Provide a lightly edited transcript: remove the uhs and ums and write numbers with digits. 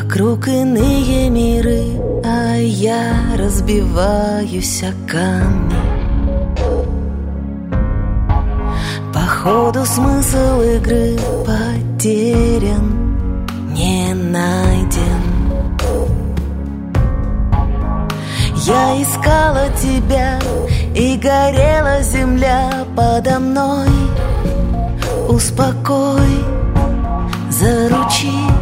Вокруг иные миры, а я разбиваюсь о камни. Походу смысл игры потерян, не найден. Я искала тебя, и горела земля подо мной. Успокой, заручи